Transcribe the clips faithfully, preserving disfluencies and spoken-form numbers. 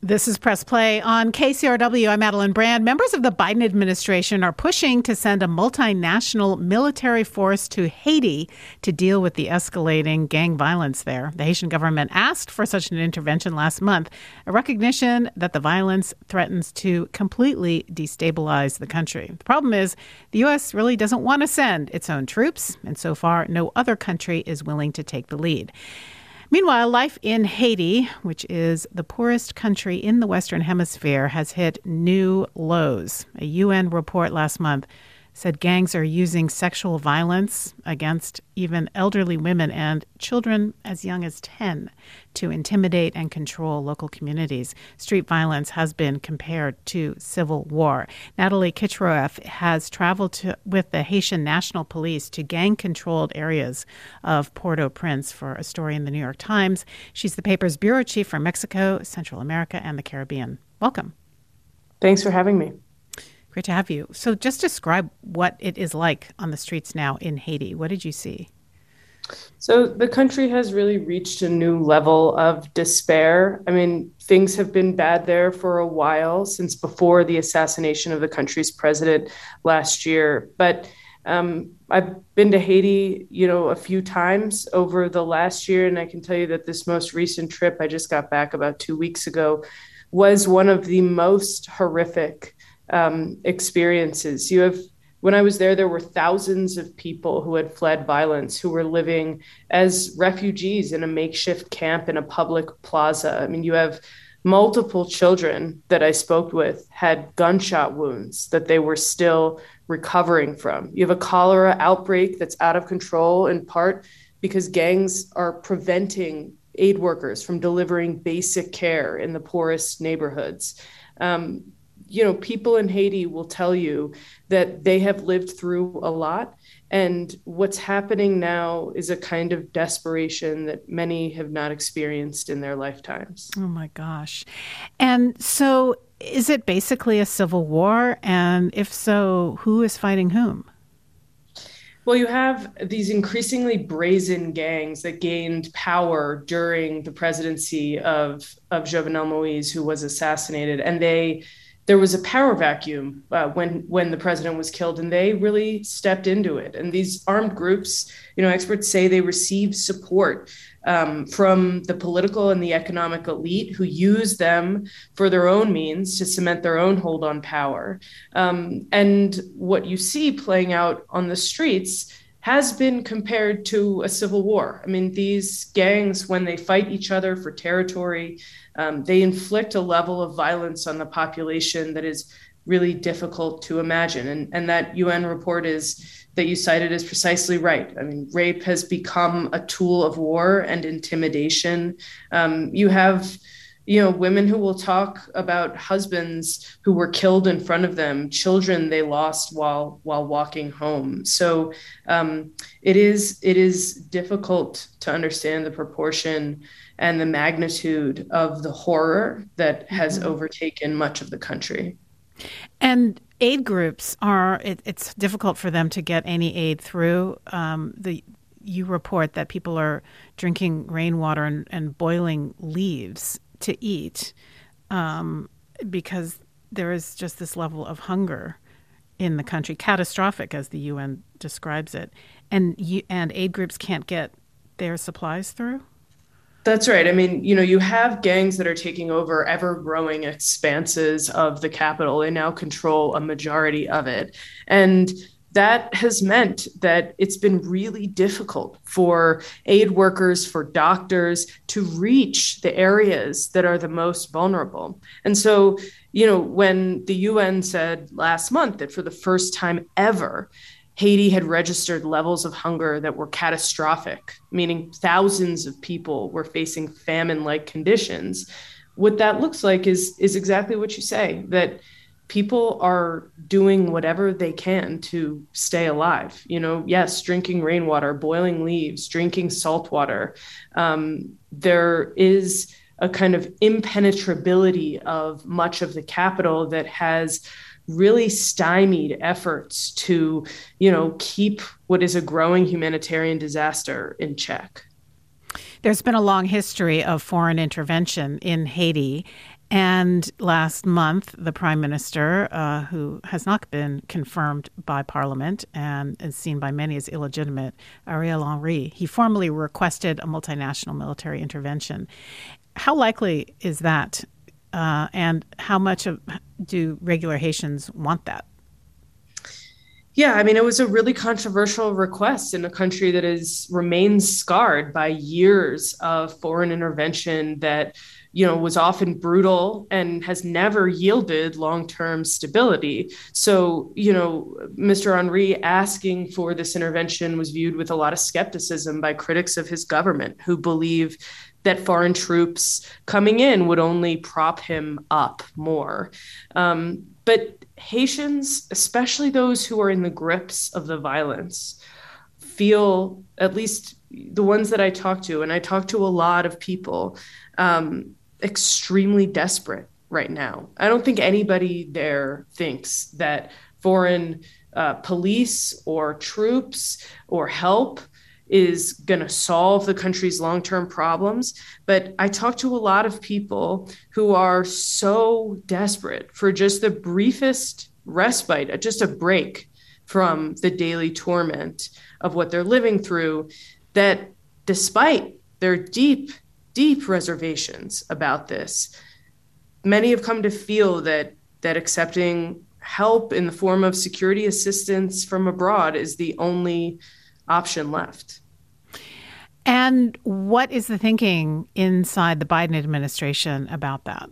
This is Press Play on K C R W. I'm Madeline Brand. Members of the Biden administration are pushing to send a multinational military force to Haiti to deal with the escalating gang violence there. The Haitian government asked for such an intervention last month, a recognition that the violence threatens to completely destabilize the country. The problem is the U S really doesn't want to send its own troops, and so far no other country is willing to take the lead. Meanwhile, life in Haiti, which is the poorest country in the Western Hemisphere, has hit new lows. A U N report last month said gangs are using sexual violence against even elderly women and children as young as ten to intimidate and control local communities. Street violence has been compared to civil war. Natalie Kichroeff has traveled to, with the Haitian National Police to gang-controlled areas of Port-au-Prince for a story in the New York Times. She's the paper's bureau chief for Mexico, Central America, and the Caribbean. Welcome. Thanks for having me. Great to have you. So just describe what it is like on the streets now in Haiti. What did you see? So the country has really reached a new level of despair. I mean, things have been bad there for a while, since before the assassination of the country's president last year. But um, I've been to Haiti, you know, a few times over the last year, and I can tell you that this most recent trip, I just got back about two weeks ago, was one of the most horrific um, experiences. You have, when I was there, there were thousands of people who had fled violence, who were living as refugees in a makeshift camp in a public plaza. I mean, you have multiple children that I spoke with had gunshot wounds that they were still recovering from. You have a cholera outbreak that's out of control, in part because gangs are preventing aid workers from delivering basic care in the poorest neighborhoods. Um, you know, people in Haiti will tell you that they have lived through a lot. And what's happening now is a kind of desperation that many have not experienced in their lifetimes. Oh, my gosh. And so is it basically a civil war? And if so, who is fighting whom? Well, you have these increasingly brazen gangs that gained power during the presidency of, of Jovenel Moise, who was assassinated. And they there was a power vacuum uh, when when the president was killed, and they really stepped into it. And these armed groups, you know, experts say they receive support um, from the political and the economic elite, who use them for their own means to cement their own hold on power. Um, and what you see playing out on the streets has been compared to a civil war. I mean, these gangs, when they fight each other for territory, um, they inflict a level of violence on the population that is really difficult to imagine. And, and that U N report is that you cited is precisely right. I mean, rape has become a tool of war and intimidation. Um, you have you know, women who will talk about husbands who were killed in front of them, children they lost while while walking home. So um, it is it is difficult to understand the proportion and the magnitude of the horror that has mm-hmm. overtaken much of the country. And aid groups are, it, it's difficult for them to get any aid through. Um, the you report that people are drinking rainwater and, and boiling leaves to eat um, because there is just this level of hunger in the country, catastrophic as the U N describes it, and you, and aid groups can't get their supplies through? That's right. I mean, you know, you have gangs that are taking over ever-growing expanses of the capital. They now control a majority of it. And that has meant that it's been really difficult for aid workers, for doctors to reach the areas that are the most vulnerable. And so, you know, when the U N said last month that for the first time ever, Haiti had registered levels of hunger that were catastrophic, meaning thousands of people were facing famine-like conditions, what that looks like is, is exactly what you say, that people are doing whatever they can to stay alive. You know, yes, drinking rainwater, boiling leaves, drinking salt water. Um, there is a kind of impenetrability of much of the capital that has really stymied efforts to, you know, keep what is a growing humanitarian disaster in check. There's been a long history of foreign intervention in Haiti, And last month, the prime minister, uh, who has not been confirmed by Parliament and is seen by many as illegitimate, Ariel Henry, he formally requested a multinational military intervention. How likely is that? Uh, and how much of, do regular Haitians want that? Yeah, I mean, it was a really controversial request in a country that is remains scarred by years of foreign intervention that, you know, was often brutal and has never yielded long-term stability. So, you know, Mister Henry asking for this intervention was viewed with a lot of skepticism by critics of his government, who believe that foreign troops coming in would only prop him up more. Um, but Haitians, especially those who are in the grips of the violence, feel, at least the ones that I talk to, and I talk to a lot of people, um, extremely desperate right now. I don't think anybody there thinks that foreign uh, police or troops or help is going to solve the country's long-term problems. But I talk to a lot of people who are so desperate for just the briefest respite, just a break from the daily torment of what they're living through, that despite their deep, deep reservations about this, many have come to feel that that accepting help in the form of security assistance from abroad is the only option left. And what is the thinking inside the Biden administration about that?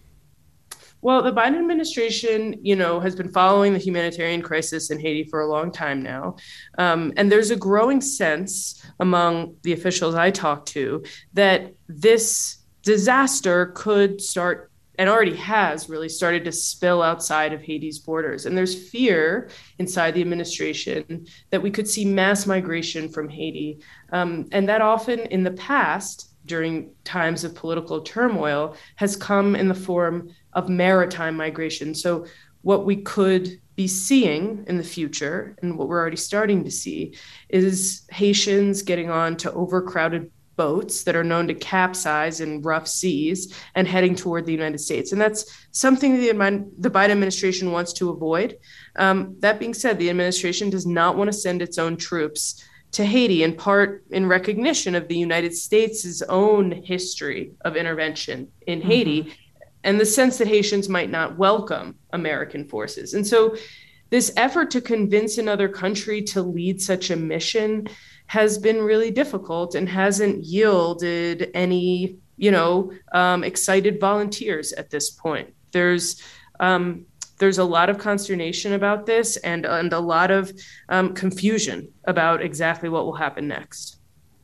Well, the Biden administration, you know, has been following the humanitarian crisis in Haiti for a long time now. Um, and there's a growing sense among the officials I talk to that this disaster could start, and already has really started, to spill outside of Haiti's borders. And there's fear inside the administration that we could see mass migration from Haiti. Um, and that often in the past, during times of political turmoil, has come in the form of maritime migration. So what we could be seeing in the future, and what we're already starting to see, is Haitians getting on to overcrowded boats that are known to capsize in rough seas and heading toward the United States. And that's something the, the Biden administration wants to avoid. Um, that being said, the administration does not want to send its own troops to Haiti, in part in recognition of the United States' own history of intervention in mm-hmm. Haiti, and the sense that Haitians might not welcome American forces. And so this effort to convince another country to lead such a mission has been really difficult and hasn't yielded any, you know, um, excited volunteers at this point. There's um, there's a lot of consternation about this, and, and a lot of um, confusion about exactly what will happen next.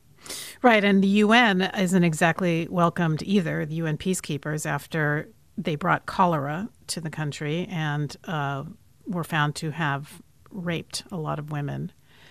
Right, and the U N isn't exactly welcomed either, the U N peacekeepers, after they brought cholera to the country and uh, were found to have raped a lot of women.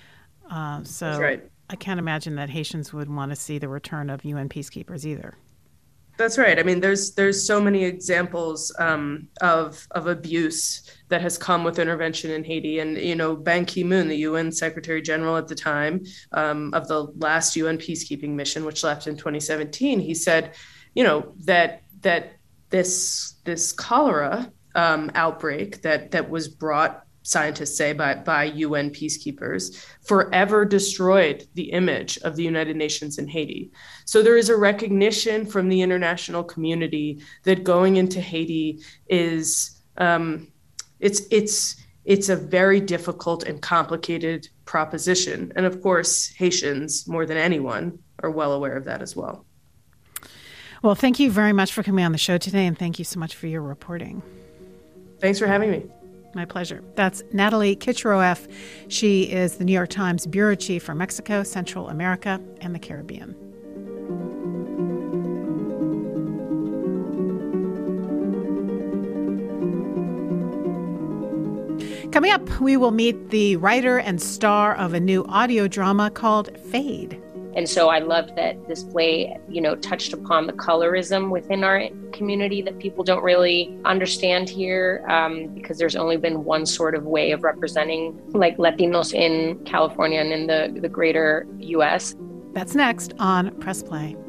Uh, so That's right. I can't imagine that Haitians would want to see the return of U N peacekeepers either. That's right. I mean, there's there's so many examples um, of of abuse that has come with intervention in Haiti. And, you know, Ban Ki-moon, the U N Secretary General at the time um, of the last U N peacekeeping mission, which left in twenty seventeen, he said, you know, that that this this cholera um, outbreak that that was brought, scientists say, by, by U N peacekeepers, forever destroyed the image of the United Nations in Haiti. So there is a recognition from the international community that going into Haiti is, um, it's, it's, it's a very difficult and complicated proposition. And of course, Haitians, more than anyone, are well aware of that as well. Well, thank you very much for coming on the show today, and thank you so much for your reporting. Thanks for having me. My pleasure. That's Natalie Kichroef. She is the New York Times bureau chief for Mexico, Central America, and the Caribbean. Coming up, we will meet the writer and star of a new audio drama called Fade. And so I loved that this play, you know, touched upon the colorism within our community that people don't really understand here, um, because there's only been one sort of way of representing like Latinos in California and in the, the greater U S. That's next on Press Play.